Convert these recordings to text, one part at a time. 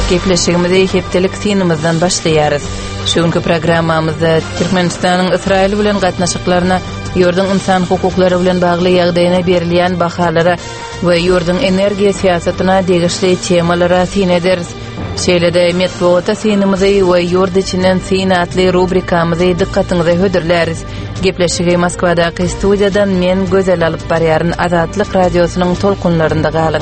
Gepleşigimizde hepdelik sinimizden başlayarız. Şugünkü programmamızda Türkmenistan'ın İsrail bilen gatnaşyklaryna, ýurdun insan hukuklary bilen bagly ýagdaýyna berilýän bahalara we ýurdun energiýa siýasatyna degişli temalara sin ederiz. Şeýlede medeniýet sinimizi we ýurd içinden sinatly rubrikamyzy dikkatiňize hödürläris. Gepleşigi Moskvadaky studiýadan men gözel alyp barýaryn Azatlyk radiosynyň tolkunlarynda galyň.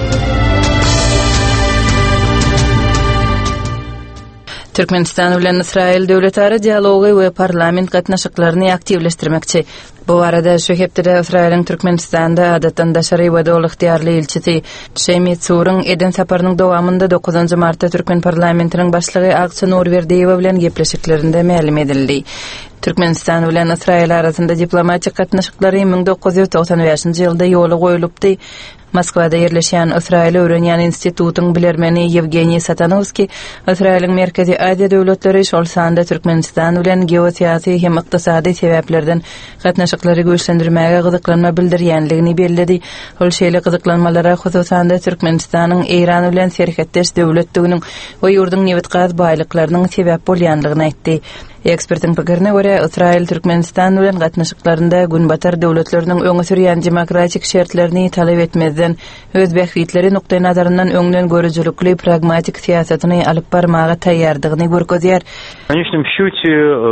Türkmenistan bilen İsrail döwletleri dialogy we parlament gatnaşyklaryny aktivleşdirmekçi. Bu arada şu hepde İsrail'in Türkmenistan'da adatdan daşary we dowly ihtiýarly elçisi Şemit Surun eden saparynyň dowamında 9 martda Türkmen parlamentiniň başlygy Akça Nurberdiýew bilen gepleşiklerinde ma'lum edildi. Türkmenistan bilen İsrail arasynda diplomatik gatnaşyklary 1995-nji ýylda ýoly goýulypdy. Moskvada yerleşen İsrail öwrenýän institutyň bilermeni Yevgeniy Satanovski, İsrail'in Merkezi Aziýa döwletleri şol sanda Türkmenistan bilen geosiýasy hem ykdysady sebäplerden gatnaşyklary güýçlendirmäge gyzyklanma bildirýänligini bellädi. Ol şeýle gyzyklanmalara hususanda Türkmenistanyň Eýran bilen serhetdeş döwletdiginiň we ýurdun newit gaz baýlyklarynyň sebäp bolýanlygyny aýtdy. Ekspertiň pikirine görä, İsrail Türkmenistan bilen gatnaşyklарynda günbatar döwletleriniň öňe sürýän demokratik şertlerini talap etmezden öz bähwitleri nukdaý nazaryndan öňden görüjülikli pragmatik siýasatyny alyp barmaga taýýardygyny görkezýär. В конечном счёте,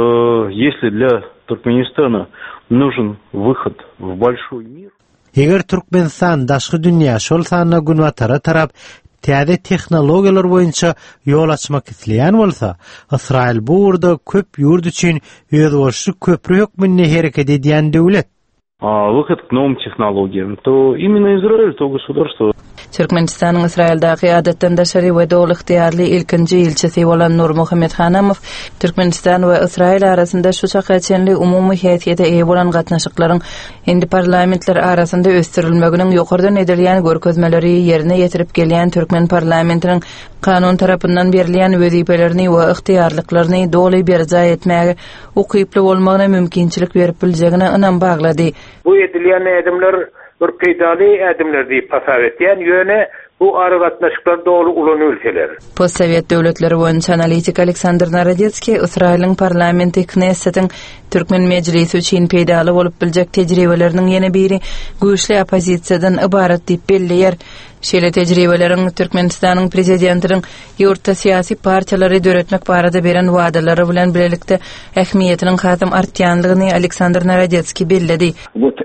если для Туркменистана нужен выход в большой мир. Eger Türkmenistan daşky dünýä şol sanyna günbatara tarap täze tehnologiýalar boýunça ýol açmak isleýän bolsa, İsrail bu urda köp ýurt üçin özgörüşli köprü hökmünde hereket edýän döwlet. Выход к новым технологиям, то именно Израиль, то государство. Türkmenistan'ın İsrail'däki adatdan daşary we dowly ihtiýarly ilkinji elçisi bolan Nur Muhammed Hanamow, Türkmenistan we İsrail arasynda şu çakyçenli umumy heýetde eýe bolan gatnaşyklaryň endi parlamentler arasynda ösdürilmeginiň ýokardan edilýän görkezmeleri ýerine ýetirip gelýän Türkmen parlamentiniň kanun tarapyndan berilýän wezipelerini we ihtiýarlyklaryny dowly berja etmäge ukyply bolmagyna mümkinçilik berip biljegine ynam baglady. Bu edilýän edimler bir peýdaly edimler diýip tasawwur etýän ýöne bu ara gatnaşyklar dowly ulan ülkeler. Postsovet döwletleri boýunça analitik Aleksandr Narodetski, İsrail'in parlamenti Knessetiň Türkmen meclisi üçin peýdaly bolup biljek tejribeleriniň ýene biri güýçli opozisiýadan ibarat diýip belliýär. Şeýle tejribeleriň Türkmenistanyň prezidentiniň ýurtda syýasy partiýalary döretmek barada beren wadalary bilen bilelikde ähmiýetiniň hasam artýanlygyny Aleksandr Narodetski belledi. Вот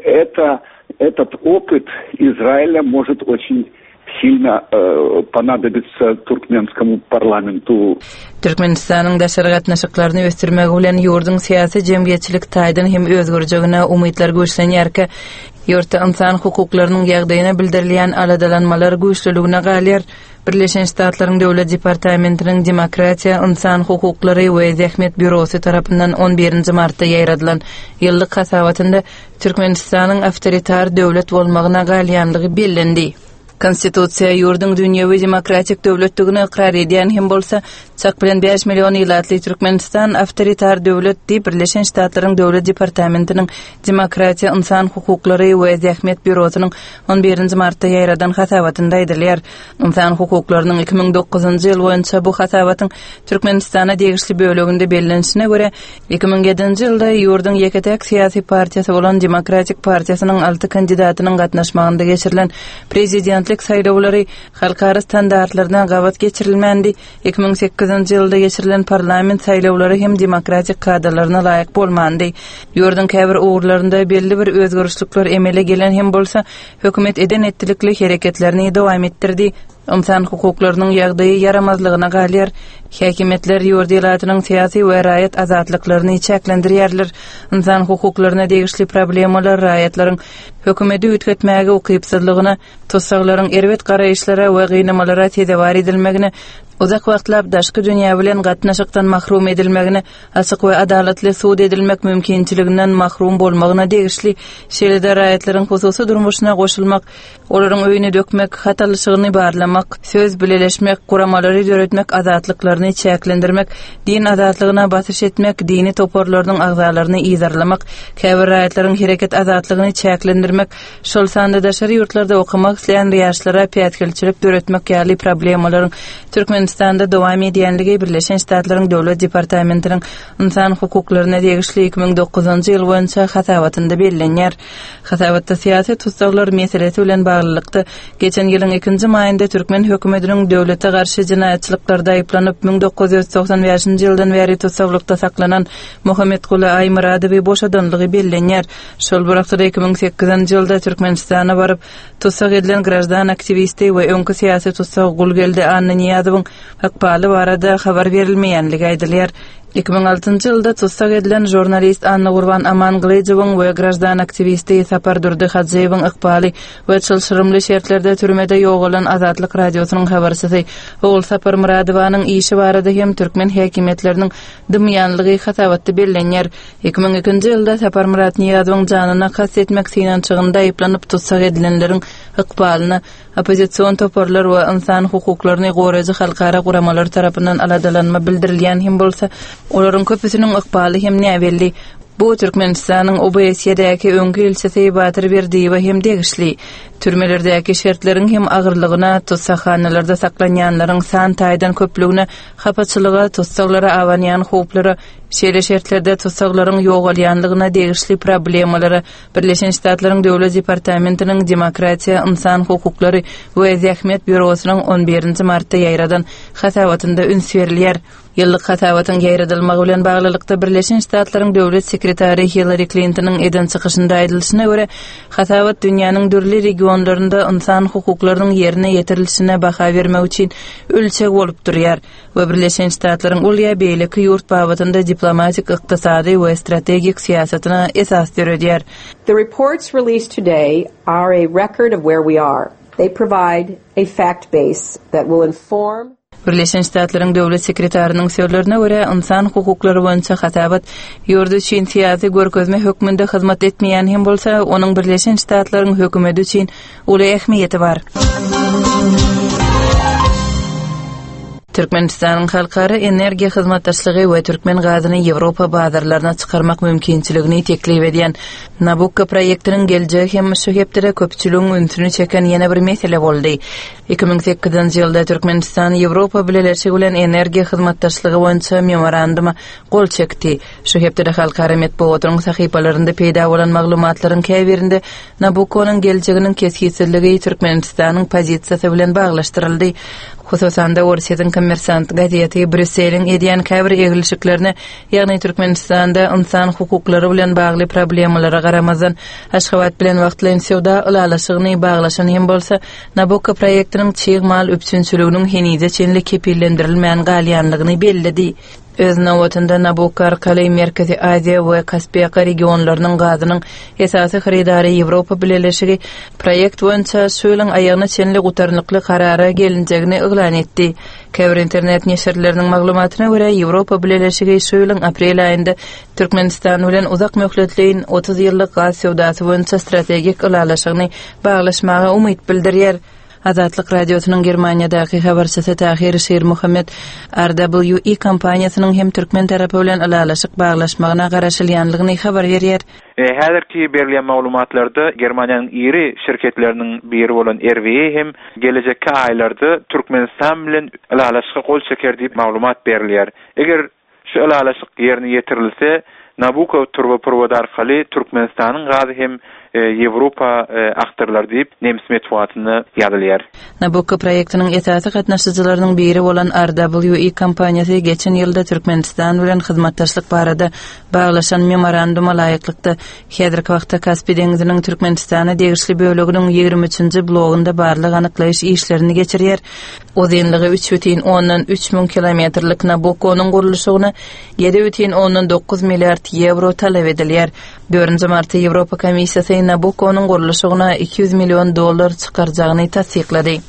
этот опыт Израиля может очень сильно понадобиться туркменскому парламенту. Türkmenistanyň daşary gatnaşyklaryny ösdürmek bilen ýurdun syýasy jemgyýetçilik taýdan hem özgürjegine umytlar göçlenýärke, ýurtda insan hukuklarynyň ýagdaýyna bildirilýän aladalanmalar güýçliligine galýar. Birleşen Ştatlaryň Döwlet Departamentiniň Demokratiýa, Insan hukuklary we Zähmet Bürosy tarapyndan 11 martda ýaýradylan ýyllyk hasawatynda Türkmenistanyň awtoritar döwlet bolmagyna galýanlygy bellendi. Konstitusiýa ýurdun dünýäwi demokratik döwletdigini ikrar edýän hem bolsa, çak bilen 5 million ýylatly Türkmenistan awtoritar döwlet diýip Birleşen Ştatlaryň Döwlet Departamentiniň Demokratiýa, Insan hukuklary we Zähmet Bürosynyň 11 martda ýaýradan hasawatynda aýdylýar. Insan hukuklarynyň 2009-njy ýyl boýunça bu hasawatyň Türkmenistana degişli böleginde bellenişine görä 2007-nji ýylda ýurdun ýeketek syýasy partiýasy bolan Demokratik partiýasynyň 6 kandidatynyň gatnaşmagynda geçirilen prezident saýlawlary halkara standartlaryna gawat geçirilmendi. 2008-nji ýylda geçirilen parlament saýlawlary hem demokratik kadrlaryna laýyk bolmandy. Ýurdun käbir ugurlarynda belli bir özgörüşlikler emele gelen hem bolsa, hökümet eden etdilikli hereketlerini dowam etdirdi. İnsan hukuklarynyň ýagdaýy yaramazlygyna galýar. Häkimetler ýurd ýylatynyň syýasy we raýat azatlyklaryny çäklendirýärler. İnsan hukuklaryna degişli problemalar raýatlaryň hökümeti ütgetmäge ukypsızlygyna, tossaglaryň erwet garaýyşlara we gynamalara tezewar edilmegine, uzak wagtlap daşky dünýä bilen gatnaşykdan mahrum edilmegine, açyk we adalatly suud edilmek mümkinçiliginden mahrum bolmagyna degişli şeýle raýatlaryň hususy durmuşyna goşulmak, olaryň öýüne dökmek, hatalyşygyny barlamak, söz bileleşmek, guramalary döretmek azatlyklaryny çäklendirmek, din azatlygyna basyş etmek, dini toporlaryň agzalaryny izarlamak, käbir raýatlaryň hereket azatlygyny çäklendirmek, şol sanda daşary ýurtlarda okumak isleýän ýaşlara päýtgelçilik döretmek ýaly problemalaryň Türkmen Türkmenistanda dowam edýänligi Birleşen Ştatlaryň Döwlet Departamentiniň insan hukuklaryna degişli 2009-njy ýyl boýunça hasawatynda bellenýär. Hasawatda syýasy tutsaglar meselesi bilen baglykda geçen ýylyň 2-nji maýynda Türkmen hökümetiniň döwlete garşy jinaýatçylyklarda aýplanyp 1995-nji ýyldan beri tutsaglykda saklanan Muhammed Kula Aýmuradowy boşadanlygy bellenýär. Şol burakda 2008-nji ýylda Türkmenistana baryp tutsag edilen grajdan aktivisti we öňkü syýasy tutsag Gulgelde Anna Niýazowyň hakpaly barada habar berilmeýänligi aýdylýar. 2006-njy ýylda tutsag edilen jurnalist Anna Gurban Amanglyjowyň we grajdan aktivisti Sapar Durdy Hadjeýewiň ykbaly we çylşyrymly şertlerde türmede ýogalan Azatlyk radiosynyň habarçysy Oğul Sapar Muradowanyň işi barada hem türkmen häkimetleriniň dymýanlygy hasawatda bellenýär. 2002-nji ýylda Sapar Murat Niýazowyň janyna kastet etmek synançygynda aýplanyp tutsag edilenleriň ykbalyny opozisiýon toparlar we insan hukuklaryny goraýjy halkara guramalar tarapyndan aladalanma bildirilýän hem bolsa olaryň köpüsiniň ykbaly hem näwelli. Bu Türkmenistanyň OBS-däki öňkü elçisi Batyr Berdiýew hem degişli. Türmelerdäki şertlerin hem agyrlygyna, tutsakhanalalarda saklanýanlaryň san taýdan köpligine, hapaçylyga, tutsaklara awanýan howplara, şeýle şertlerde tutsaklaryň ýogalýanlygyna degişli problemalary Birleşen Ştatlaryň Döwlet Departamentiniň Demokratiýa, Insan hukuklary we Zähmet Bürosynyň 11-nji martda ýaýradan hasawatynda üns berilýär. Ýyllyk hasawatyň ýaýradylmagy bilen baglylykda Birleşen Ştatlaryň Döwlet Sekretary Hillary Clinton'yň eden çykyşynda aýdylyşyna görä, hasawat dünýäniň dürli regionlarynda insan hukuklarynyň ýerine ýetirilişine baha bermek üçin ölçek bolup durýar we Birleşen Ştatlaryň ulýa beýleki ýurt babatynda diplomatik, ykdysady we strategik siýasatyna esas berýär. The reports released today are a record of where we are. They provide a fact base that will inform Birleşen Ştatlaryň Döwlet Sekretarynyň sözlerine görä, insan hukuklary boýunça hasawat ýurdu üçin syýasy görkezme hökmünde hyzmat etmeýän hem bolsa, onuň Birleşen Ştatlaryň hökümeti üçin uly ähmiýeti bar. Türkmenistanyň halkara energiýa hyzmatdaşlygy we türkmen gazyny Ýewropa bazarlaryna çykarmak mümkinçiligini teklip edýän Nabucco proýektiniň geljegi hem şu hepdere köpçüligiň ünsüni çeken ýene bir mesele boldy. 2008-nji ýylda Türkmenistan Ýewropa bilen energiýa hyzmatdaşlygy boýunça memoranduma gol çekdi. Şu hepdere halkara matbuatynyň sahypalarynda peýda bolan maglumatlaryň käbirinde Nabucconyň geljeginiň keskinçiligi Türkmenistanyň pozisiýasy bilen baglaşdyryldy. Hususanda Orsiýatyň Kommersant gazeti Brüsseliň edýän käbir egilişiklerini, ýagny Türkmenistanda insan hukuklary bilen bagly problemlara garamazdan Aşgabat bilen wagtlaryň sowda ulalaşygyny baglaşan hem bolsa, Nabucco proýektiniň çygmal üpçünçiliginiň henide çenli kepillendirilmeýän galýanlygyny bellidi. Öz nowatynda Nabucco arkaly Merkezi Aziýa we Kaspiýa regionlarynyň gazynyň esasy haridary Ýewropa bileşigi proýekt boýunça şöýleň aýagyna çenli gutarnykly karara gelinjegini eglan etdi. Käbir internet neşirleriniň maglumatyna görä, Ýewropa bileşigi şöýleň aprel aýynda Türkmenistan bilen uzak möhletliň 30 ýyllyk gaz sowdasy boýunça strategik ulalaşygyny baglaşmaga umyt bildirýär. Azatlyk radiosynyň Germaniýadaky habarçysy Tahir Şer Muhammed RWE kompaniýasynyň hem türkmen tarapy bilen ulalaşyk baglaşmagyna garaşylýanlygyny habar berýär. Häzirki berilýän maglumatlarda Germaniýanyň iri şirketleriniň biri bolan RWE hem gelecekki aýlarda Türkmenistan bilen ulalaşyk gol çeker diýip maglumat berilýär. Eger şu ulalaşyk ýerine ýetirilse, Nabucco turbo arkaly Türkmenistanyň gazy hem Ýewropa aktorlar diýip nemis matbuatyny ýadylýar. Nabucco proýektiniň esasy gatnaşyjylarynyň biri bolan RWE kompaniýasy geçen ýylda Türkmenistan bilen hyzmatdaşlyk barada baglaşan memoranduma laýyklykda häzirki wagtda Kaspy deňiziniň Türkmenistana degişli böleginiň 23-nji blogunda barlyk anyklaýyş işlerini geçirýär. Uzunlygy 3,10-3000 kilometrlik Nabucconyň guruluşyna 7,9 milliard euro talep edilýär. 4-nji martda Ýewropa Komissiýasy Nabucconyň guruluşyna $200 milyon çykarjagyny tasdiklady.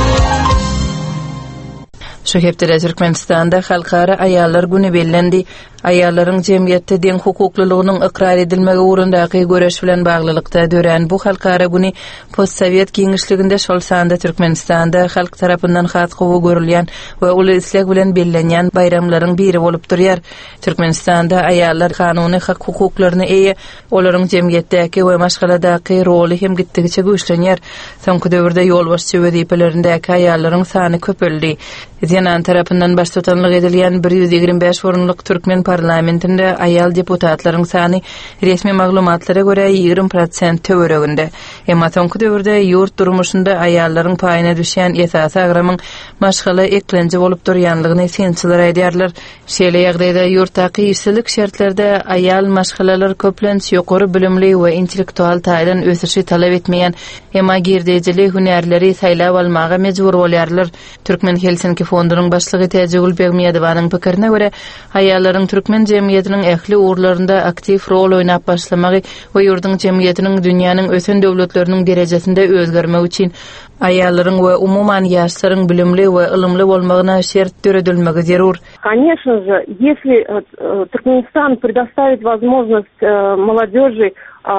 Şu hepdere Türkmenistanda halkara aýallar güni bellendi. Ayarlaryň jemgyýetde deň hukuklylygynyň ikrar edilmegi ugrundaky göreş bilen baglylykda dören bu halkara güni postsovet giňişliginde şol sanda Türkmenistanda halk tarapyndan hatgowy görülýän we uly isleg bilen bellenýän bayramlaryň biri bolup durýar. Türkmenistanda ayarlar kanuny hak hukuklaryny eýe, olaryň jemgyýetdäki we maşgaladaky roly hem gitdigiçe güýçlenýär. Soňky döwürde ýolbaşçy wezipelelerindäki ayarlaryň sany köpeldi. Ýanan tarapyndan baş tutanlyk edilýän 125 orunlyk Türkmen parlamentinde ayal deputatlaryň sany resmi maglumatlara görä 20% töwereginde. Emma soňky döwürde ýurt durmuşynda ayalların paýyna düşýän esasy agramyň maşgala eklenji bolup durýanlygyny sençiler aýdýarlar. Şeýle ýagdaýda ýurtdaky işçilik şertlerinde ayal maşgalalar köplenç ýokary bilimli we intellektual taýdan ösüşi talap etmeýän, emma girdejili hünärleri saýlap almaga mejbur bolýarlar. Türkmen Helsinki fondunyň başlygy Täjegül Begmiyedowanyň pikirine görä, ayalaryň Türkmen jemgyýetiniň ähli urlarynda aktiv rol oýnap başlamagy we ýurdyň jemgyýetiniň dünýäniň ösen döwletleriniň derejesinde özgermegi üçin ayalaryň we umuman ýaşlaryň bilimli we ilmli bolmagyna şert töredilmegi zerur. Конечно же, если Туркменистан предоставит возможность молодежи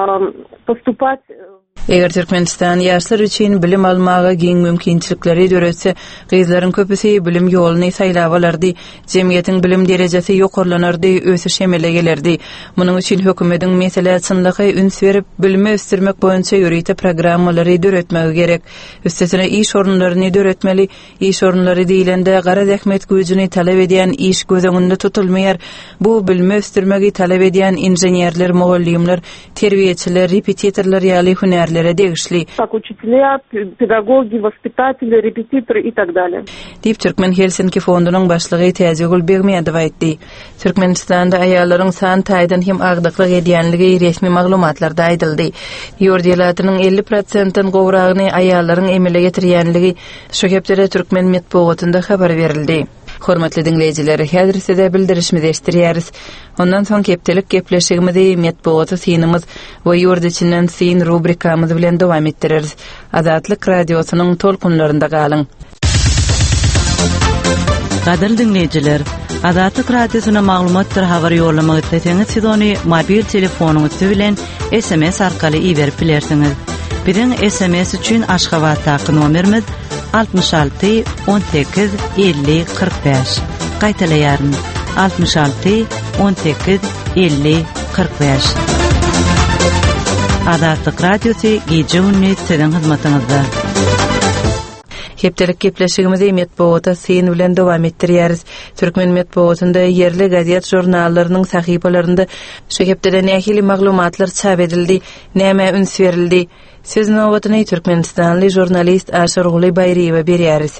поступать. Eger Türkmenistan ýaşlar üçin bilim almaga giň mümkinçilikleri döretse, gyzlaryň köpüsi bilim ýoluny saýlap alardy, jemgyýetiň bilim derejesi ýokarlanardy, ösüş emele gelerdi. Munyň üçin hökümetiň mesele çynlygy üns berip bilimi ösdürmek boýunça ýörite programmalary döretmegi gerek. Üstesine iş orunlaryny döretmeli, iş orunlary diýilende gara zähmet güýjüni talap edýän iş gözeňinde tutulmaýar. Bu bilimi ösdürmegi talap edýän inženýerler, mugallimler, terbiýeçiler, repetitorlar ýaly hünärlere degişli. Так учителя, педагоги, воспитатели, репетиторы и так далее. Dip Türkmen Helsinki fondunyň başlygy Täjegül Begmiyedow aýtdy. Türkmenistanda ayalaryň san taýdan hem agdyklyk edýänligi resmi maglumatlarda aýdyldy. Ýurt ýylatynyň 50%-den gowragyny ayalaryň emele getirýänligi şu hepde Türkmen medeniýetinde habar berildi. Hormatly dinleyijiler, häzir size bildirişimizi eşdirýäris. Ondan soň kepdelik gepleşigimizi medeniýet synymyz we ýurt içinden syn rubrikamyz bilen dowam etdireriz. Azatlyk radiosynyň tolkunlarynda galyň. Gadyr dinleyijiler, Azatlyk radiosyna maglumatlar habar ýolamagy isleseňiz, siz ony mobil telefonuňyz bilen SMS arkaly iberip bilersiňiz. Biziň SMS üçin Aşgabatdaky nomerimiz 66 18 50 45. Gaýtalaýaryn 66 18 50 45. Azatlyk radiosy gece gündüz sizin hyzmatyňyzda. Hepdelik gepleşigimizi medeniýet syn bilen dowam etdirýäris. Türkmen medeniýetinde yerli gazet jurnallarynyň sahypalarynda şu hepde nähili maglumatlar çap edildi, näme üns berildi. Siz nowatyny Türkmenistanly jurnalist Aşar Guly Bayriýewe berýäris.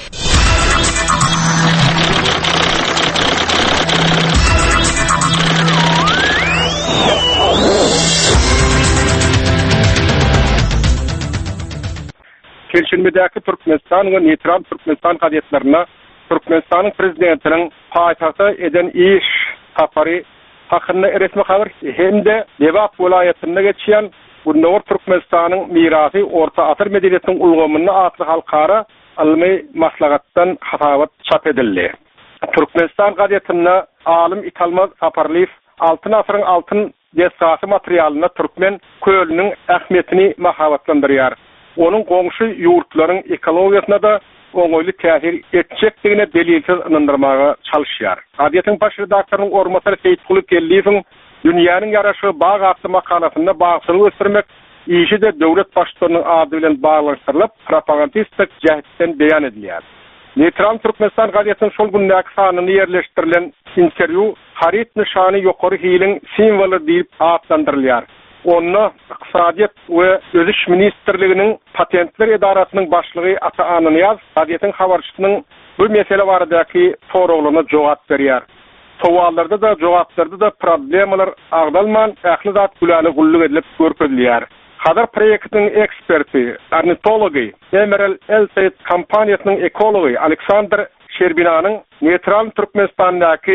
Perşembedäki Türkmenistan we Neytral Türkmenistan gazetlerine Türkmenistanyň prezidentiniň paýtagta eden iş tapary hakynda resmi habar hemde Lewap welaýatynda geçýän bu Nowr Türkmenistanyň mirasy orta atyr medeniýetiniň ulgamyny atly halkara almy maslahatdan hatabat çap edildi. Türkmenistan gazetinde alim Italmaz Saparliýew altyn asyryň altyn desgasy materialyna Türkmen kölüniň ähmiýetini mahabatlandyrýar. Onun goňşy ýurtlaryň ekologiýasyna da oňoýly täsir etjekdigine delilsiz inandyrmaga çalyşýar. Gazetin baş redaktorynyň ormatary Seyitguly Kelliýewiň dünýäniň ýaraşy baý atly makalatynda bagysyny ösdürmek işi de döwlet başçylarynyň ady bilen baglanşdyrylyp propagandistik jähetden beýan edilýär. Neytral Türkmenistan gazetiniň şol gündäki sanyny ýerleşdirilen interwýu harit nişany ýokary hiliň simwolu diýip adlandyrylýar. Onu iqtisadiyyat we özüş ministrliginiň patentler edarasynyň başlygy Ata Ananyaz gazetin habarçysynyň bu mesele baradaky soragyna jogap berýär. Sowallarda da jogaplarda da problemalar agdalman ähli zat güläli gulluk edilip görkezilýär. Hadar proýektiniň eksperti, ornitologi, Emerald kompaniýasynyň ekologi Aleksandr Sherbinanyň Neytral Türkmenistandaky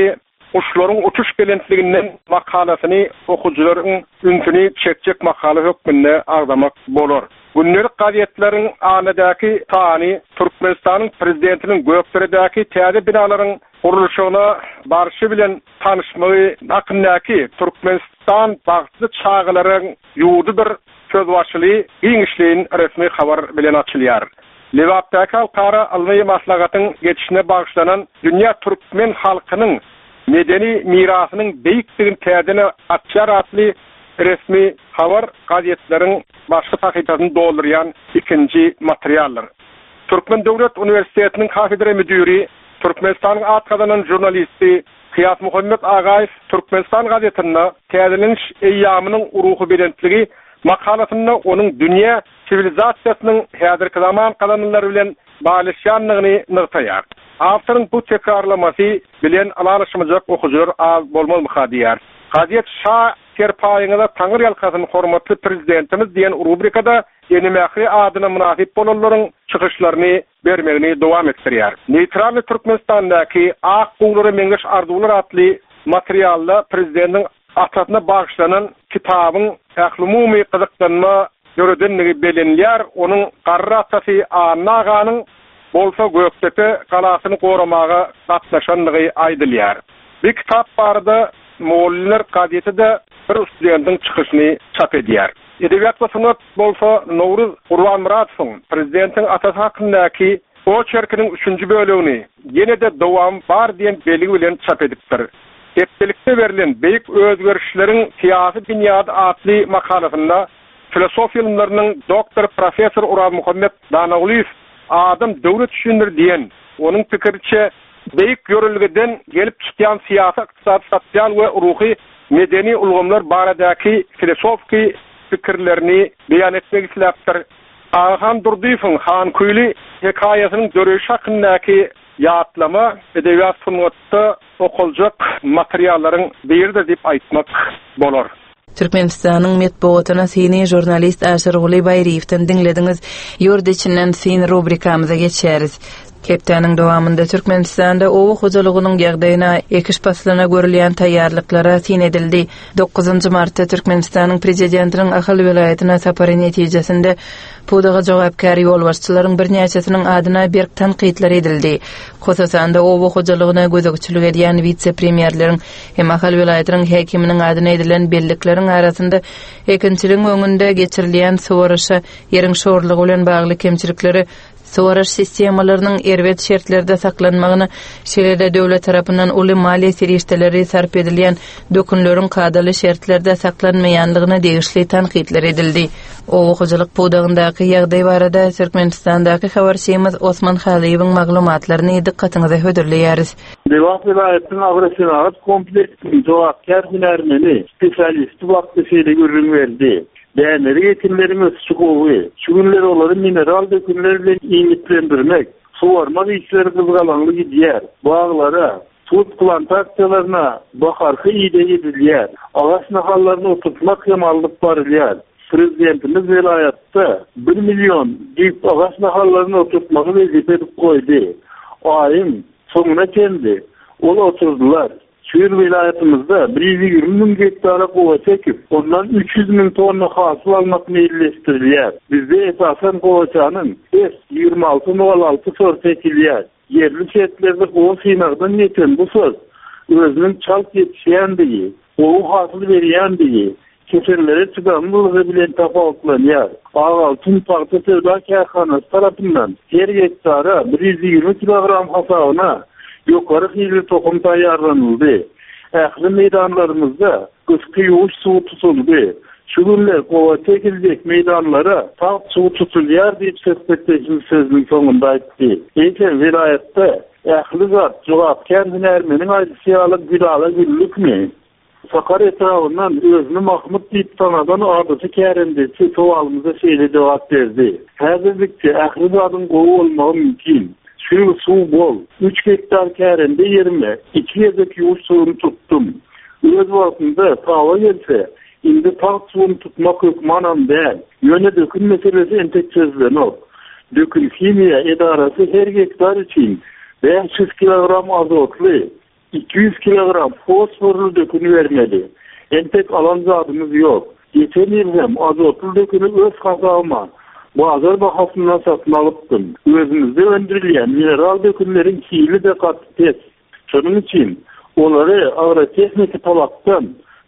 uşlaryň uçuş belentliginden makalasını okujularyň ünsüni çekjek makala hökmünde agdamak bolar. Günnelik gaziyetleriň anadaky tany Türkmenistanyň prezidentiniň gökderedäki täze binalaryň kuruluşuna barışı bilen tanışmagy nakyndaky Türkmenistan bagtly çağılaryň ýurdudyr sözbaşylygy giňişliğin resmi habar bilen açylýar. Lewapdaky halkara almy maslahatyň geçişine bagışlanan Dünya Türkmen halkynyň medeni mirasynyň beýikligini täzene atýar atly resmi habar gazetleriň başga sahypasyny doldurýan ikinji materiallar. Türkmen Döwlet Uniwersitetiniň kafedra müdiri, Türkmenistanyň at kazanan jurnalisti Kıyas Muhammed Agaýew Türkmenistan gazetinde täzeleniş eýýamynyň uruhy bilentligi makalasynda onuň dünýä sivilizasiýasynyň häzirki zaman kazanylary bilen baglanýanlygyny nyrtaýar. Awtoryň bu tekrarlamasy bilen alanışmajak okujular az bolmaly diýär. Gazet şa terpaýyňyza taňyr ýalkasyny hormatly prezidentimiz diýen rubrikada ýene-mähri adyna münasip bolanlaryň çykyşlaryny bermegini dowam etdirýär. Neytral Türkmenistandaky ak guňlary meňzeş arzuwlar atly materialda prezidentiň atatyna bagışlanan kitabyň ählumumy gyzykdanma göredenligi belenýär. Onuň garry atasy Anaganyň bolsa Göktepe kalasyny goramaga gatnaşanlygy aýdylýar. Bir kitap barda Moğollar gazeti de bir studentin çıkışını çap edýär. Edebiyat ve sanat bolsa Novruz Gurbanmuradowyň prezidentin atasy hakyndaky o çerkiniň 3-nji bölügini ýene de dowam bar diýen belgi bilen çap edipdir. Hepdelikde berilen beýik özgörüşleriň siýasy dünýäde atly makalasynda filosofiýa ilmläriniň doktor professor Uraz Muhammed Danaguliew adam döwlet düşünür diýen onuň pikirçe beýik görülgeden gelip çykýan siýasat, ykdysat, sosial we ruhy medeni ulgamlar baradaky filosofik pikirlerini beýan etmek isläpdir. Aghan Durdyýewiň Han Küýli hekaýasynyň döreşi hakyndaky ýatlama edebiyat sungatda okuljak materiallaryň biridir diýip aýtmak bolar. Türkmenistanyň metbuatyna seni jurnalist Aşyr Guly Baýryewden dinlediňiz. Ýurt içinden sen rubrikamyza geçeriz. Kepdanyň dowamında Türkmenistanda owa hojalygynyň ýagdaýyna ekiş paslaryna görülýän taýýarlyklara tin edildi. 9-njy martda Türkmenistanyň prezidentiniň Ahal welaýatyna sapary netijesinde pudaga jogapkar ýolbaşçylaryň birnäçesiniň adyna bir tanqidler edildi. Hosasanda owa hojalygyna gözegçilik edýän witse-premierleriň hem Ahal welaýatynyň hekiminiň adyna edilen bellikleriň arasynda ekinçiliň öňünde geçirilýän soraşa ýeriň şorlugy bilen bagly kemçilikleri Soraş sistemalarynyň erwet şertlerde saklanmagyny, şeýle döwlet tarapyndan uly maliýe serişdeleri sarp edilýän dökünleriň kadaly şertlerde saklanmaýanlygyna degişli tanqidler edildi. O hojalyk pudagyndaky ýagdaý barada Türkmenistandaky habarçymyz Osman Halyýewiň maglumatlaryny dikkatiňize höderleýäris. Dewap vilayatynyň agresyonat kompleksli jogapkar hünärmeni spesialisti wagtda şeýle görüň berdi. Dänleri yetimlerimiz çukuğu, şu günler onları mineral dökümler bilen iýmitlendirmek, suwarma işleri kızgalanlı gidýär. Bağlara, tut plantatsiyalarına bakarkı ide edilýär. Ağaç nahallaryny oturtmak hem alyp barylýar. Prezidentimiz vilayatda 1 milyon dip ağaç nahallaryny oturtmagy wezip edip koydy. Aýym soňuna geldi. Ol oturdular. Şuur vilayatımızda 120 bin hektara kova çekip, ondan 300 bin tonna hasıl almak meyilleştirilýär. Bizde esasen kovaçanın S2606 sort ekilýär. Yerli şertlerde kova sinagdan yeten bu söz, özünün çalk yetişýändigi, owu hasıl berýändigi, keserlere çydanlygy bilen tapawutlanýar. Ağaltyn paýta sowda karhanasy tarapyndan her hektara 120 kilogram hasabyna ýokary hili tokum taýýarlanyldy. Ähli meýdanlarymyzda gysky ýuwuş suw tutuldy. Şu günler kova çekiljek meýdanlara tak suw tutulýar diýip söhbetdeşimiz sözüniň soňunda aýtdy. Eýsem vilayatda ähli zat jogapkar hünärmeniň aýdysyaly güdala güllükmi? Sakar etrafından özünü Mahmud diýip tanadan adysy kärendesi sowalymyza şeýle jogap berdi. Häzirlikçe ähli zatyň gowy bolmagy mümkin. Şu suw bol, 3 hektar kärende yerime 2 ýerdeki ýuwuş suwuny tutdum. Öz wagtynda tawa gelse, indi tak suwuny tutmak hükmanam däl. Ýöne dökün meselesi entek çözülenok. Dökün Himiýa edarasy her hektar üçin 500 kilogram azotly, 200 kilogram fosforlu dökünü vermeli. Entek alan zadımız yok. Geçen yıl hem azotlu dökünü öz kazağıma bazar bahasından satın alıptım. Özümüzde öndürülen mineral dökünlerin kiyili de katı tez. Şunun için onları agrotexnika talaktan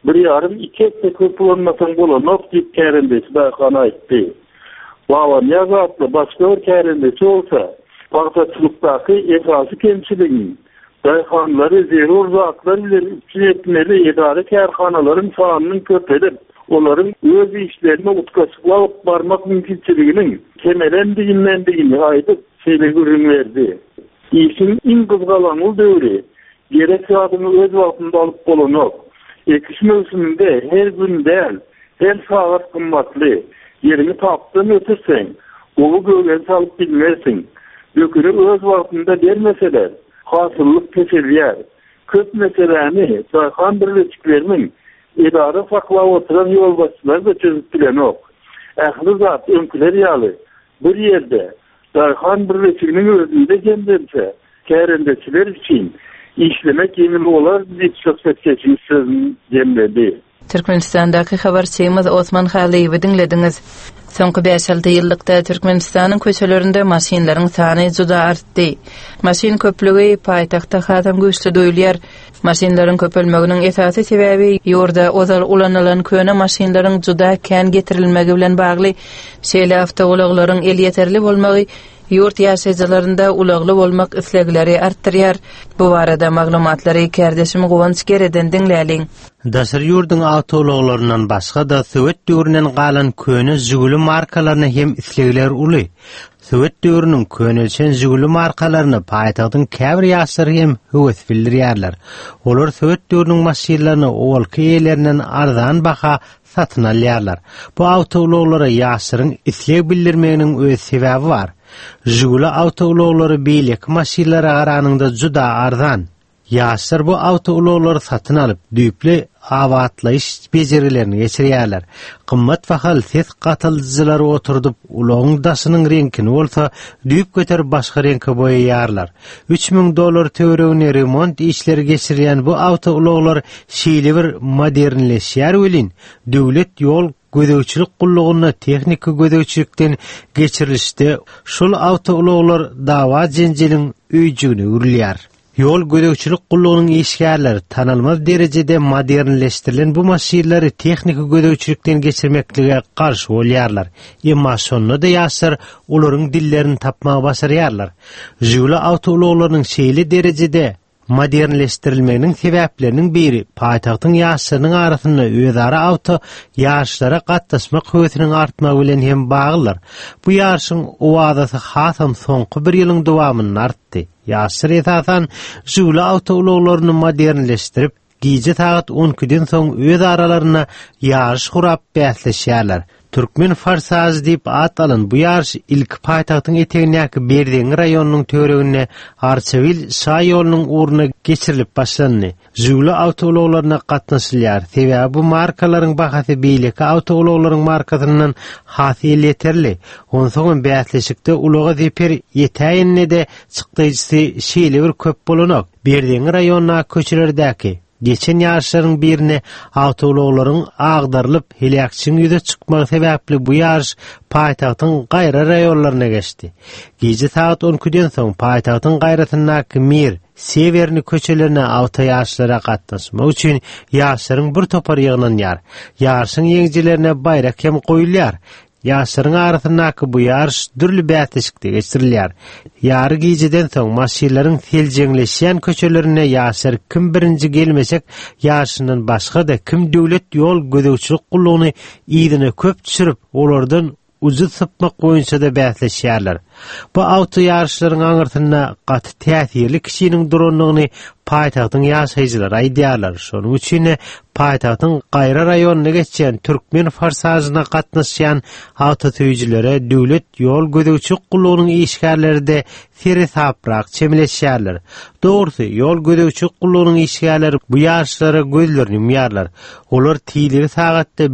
1,5-2 hektar kullanmasan bolanok deyip kärendesi Dayhan aytdy. Baban yazatlı başka bir kärendesi olsa, baksatçılıktaki esası kemçiliğin, Dayhanları zerur zatlar ile üstünetmeli idare kärhanaların sahanının köpelip, onların öz işlerine utkaçıklayıp barmak mümkünçiliğinin kemelendiğini aydıp ürün verdi. İşin in kızgalanıl dövri, gerek adını öz vaktinde alıp bolanok. Ekiş mevsiminde her gün değil, her saat kımmatlı. Yerini taptığın ötürsen, olu gölgen salıp bilmersin. Dökünü öz vaktinde vermeseler, hasıllık kesilyer. Köp meseleni Dayhan birleşiklerinin idare sakla oturan yol başçılar da çözüp bilen ok. Ahlı zat önküler yalı. Bir yerde Dayhan birleşikinin özünde kendinse, kärendesiler için işlemek yemin olar deyip söhbet geçmiş sözünü demledi. Türkmenistan'daki habarçymyz Osman Haliyewi dinlediniz. Soňky 5-6 ýyllikda Türkmenistanyň köçelerinde maşinlaryň sany juda artdy. Maşin köplügi paýtagtda hatan güýçli doýulýar. Maşinlaryň köpelmeginiň esasy sebäbi ýurda ozal ulanylan köne maşinlaryň juda kän getirilmegi bilen bagly. Şeýle awtogulaklaryň el ýeterli bolmagy yurt ýaşaýjylarynda ulagly bolmak islegleri artdyrýar. Bu barada maglumatlary kärdeşim Gowans Gereden dinläliň. Daşar ýurdun awtologlarynyň başga da Sowet döwründen galan köne jiguli markalaryny hem islegler uly. Sowet döwrüniň könelçen jiguli markalaryny paýtagdyň käbir ýaşary hem höwes bildirýärler. Olar Sowet döwrüniň maşinlaryny owalky ýerlerinden arzan baha satyn alýarlar. Bu awtologlara ýaşaryň isleg bildirmeginiň öz sebäbi bar. Jiguli awtologlary beýleki maşinlara garanyňda juda arzan. Ýaşlar bu awtologları satyn alyp, düýpli awatlaýyş becerilerini geçirýärler. Qymmat bahal ses gataldyjylary oturdup, ulagyň daşynyň reňkini bolsa, düýp göterip başga reňke boýaýarlar. $3000 töweregine remont işleri geçirilýän bu awtologlar şeýle bir modernleşýär welin, döwlet ýol gödöwçilik gullugyna tehnika gödöwçilikden geçirilişde şol awtologlar dawa jenjeliň öýjüne urilýär. Yol gödöwçilik gullugynyň işgärleri tanalmaz derejede modernleşdirilen bu maşinleri tehnika gödöwçilikden geçirmeklige garşy bolýarlar. Emma şonda da ýaşar olaryň dillerini tapmagy başarýarlar. Jiguli awtologlarynyň şeýle derejede modernleşdirilmeginiň sebäpleriniň biri paýtagtyň ýaşlarynyň arasynda özara awto ýarşlara gatnaşmak höwesiniň artmagy bilen hem baglylar. Bu ýarşyň owazasy hasam soňky bir ýylyň dowamyny artdy. Ýaşlar esasan jiguli awtologlaryny modernleşdirip, gije saat 12-den soň öz aralaryna ýarş gurap bäsleşýärler. Türkmen farsaz diýip at alan bu ýarş ilk paýtagtyň etegindäki Berdeň raýonynyň töweregine Arçavil şaý ýolunyň uruny geçirilip başlandy. Jiguli awtologlaryna gatnaşylýar. Sebäbi bu markalaryň bahasy beýleki awtologlaryň markasynyň hasy ýeterli. Onsoň bäsleşikde ulaga zeper ýetäýinde de çykdyjysy şeýle bir köp bolanok. Berdeň raýonyna köçelerdäki geçen ýaşlaryň birine awtologlaryň agdarylyp helakçyň ýüze çykmagy sebäpli bu ýarş paýtagtyň gaýra raýonlaryna geçdi. Gece saat 12-den soň paýtagtyň gaýratyndaky Mir, Severni köçelerine awto ýaşlara gatnaşmak üçin ýaşlaryň bir topar ýygynanýar. Ýarşyň ýeňjilerine bayrak hem goýulýar. Ýaşlaryň arasyndaky bu ýarş dürli bätleşikde geçirilýär. Ýary gijeden soň maşinlaryň seljeňleşýän köçelerine ýaşlar kim birinji gelmesek ýarşyndan başga da kim döwlet ýol gödöwçilik gullugyny ýygyna köp düşürip olardan uzy sypmak boýunça da bäsleşýärler. Bu awto ýarşlaryň aňyrtynda gaty täsirli kişiniň duranlygyny paýtagtyň ýaşaýjylary aýdýarlar. Şonuň üçin paýtagtyň gaýra raýonyna geçen türkmen farsazyna gatnaşýan awto töýjülere döwlet ýol gödöwçilik gullugynyň işgärleri de seri saprak çemleşýärler. Dogrusu ýol gödöwçilik gullugynyň işgärleri bu ýaşlara gözlerini ýumýarlar. Olar tiýleri sagatda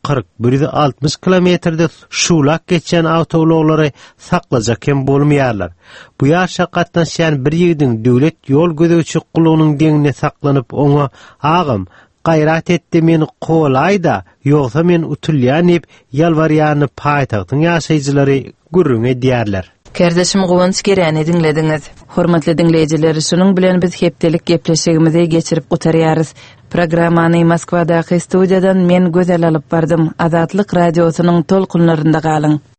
140-160 kilometrde şulak geçen awtologlary saklajak hem bolmaýarlar. Bu ýaşa gatnaşýan bir ýigdiň döwlet ýol gödöwçilik gulugynyň deňine saklanyp oňa agam gayrat etdi meni qolayda ýogsa men utulýan ep ýalbarýany paýtagtyň ýaşaýjylary gürrüňe diýerler. Kardeşim Gowans Geräni dinlediňiz. Hormatly dinleýijiler, şunuň bilen biz hepdelik gepleşigimizi geçirip gutarýarys. Programmany Moskwadaky studiýadan men Gözel alyp bardym. Azatlyk radiosynyň tolkunlarynda galyň.